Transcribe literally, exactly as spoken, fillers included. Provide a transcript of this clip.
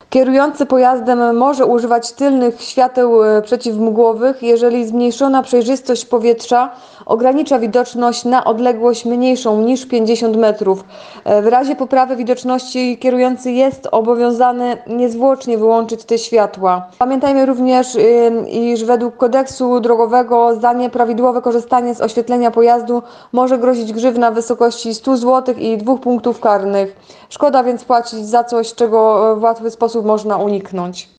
Kierujący pojazdem może używać tylnych świateł przeciwmgłowych, jeżeli zmniejszona przejrzystość powietrza ogranicza widoczność na odległość mniejszą niż pięćdziesiąt metrów. W razie poprawy widoczności kierujący jest obowiązany niezwłocznie wyłączyć te światła. Pamiętajmy również, iż według kodeksu drogowego za nieprawidłowe korzystanie z oświetlenia pojazdu może grozić grzywna w wysokości stu złotych i dwóch punktów karnych. Szkoda więc płacić za coś, czego w łatwy sposób można uniknąć.